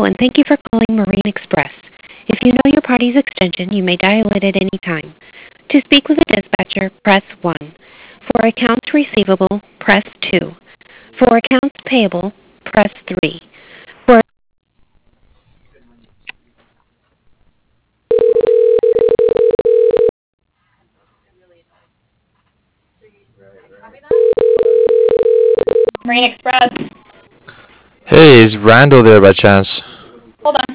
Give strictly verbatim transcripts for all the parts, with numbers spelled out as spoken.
and thank you for calling Marine Express. If you know your party's extension, you may dial it at any time. To speak with a dispatcher, press one. For accounts receivable, press two. For accounts payable, press three. For Marine Express. Hey, is Randall there by chance? Hold on.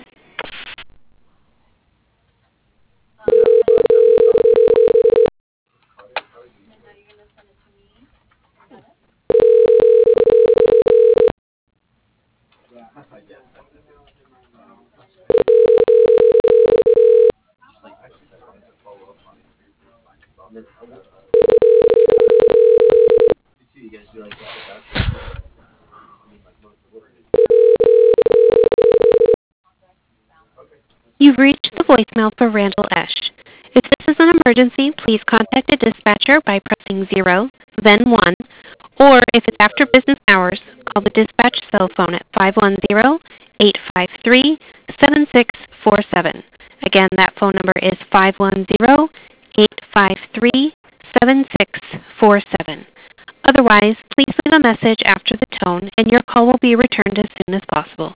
You've reached the voicemail for Randall Esch. If this is an emergency, please contact a dispatcher by pressing zero, then one, or if it's after business hours, call the dispatch cell phone at five one zero, eight five three, seven six four seven. Again, that phone number is five one zero, eight five three, seven six four seven. Otherwise, please leave a message after the tone, and your call will be returned as soon as possible.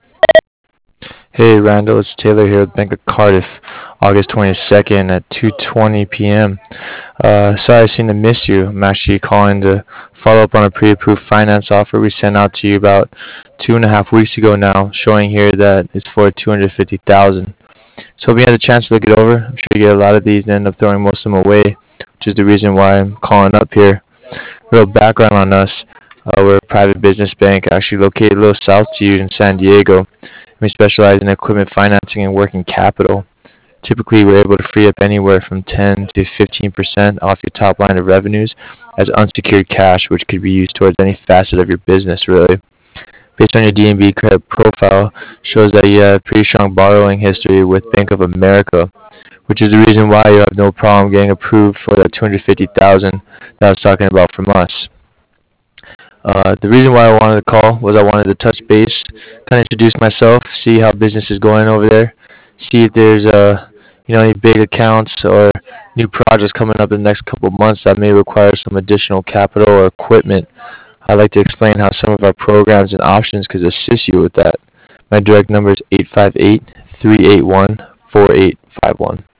Hey, Randall, it's Taylor here with Bank of Cardiff, August twenty-second at two twenty p m Uh, sorry I seem to miss you. I'm actually calling to follow up on a pre-approved finance offer we sent out to you about two and a half weeks ago now, showing here that it's for two hundred fifty thousand dollars. So if you had a chance to look it over, I'm sure you get a lot of these and end up throwing most of them away, which is the reason why I'm calling up here. Real background on us. Uh, we're a private business bank actually located a little south to you in San Diego. We specialize in equipment financing and working capital. Typically, we're able to free up anywhere from ten to fifteen percent off your top line of revenues as unsecured cash, which could be used towards any facet of your business, really. Based on your D N B credit profile, shows that you have pretty strong borrowing history with Bank of America, which is the reason why you have no problem getting approved for that two hundred fifty thousand dollars that I was talking about from us. Uh, the reason why I wanted to call was I wanted to touch base, kind of introduce myself, see how business is going over there, see if there's uh, you know any big accounts or new projects coming up in the next couple of months that may require some additional capital or equipment. I'd like to explain how some of our programs and options could assist you with that. My direct number is eight five eight, three eight one, four eight five one.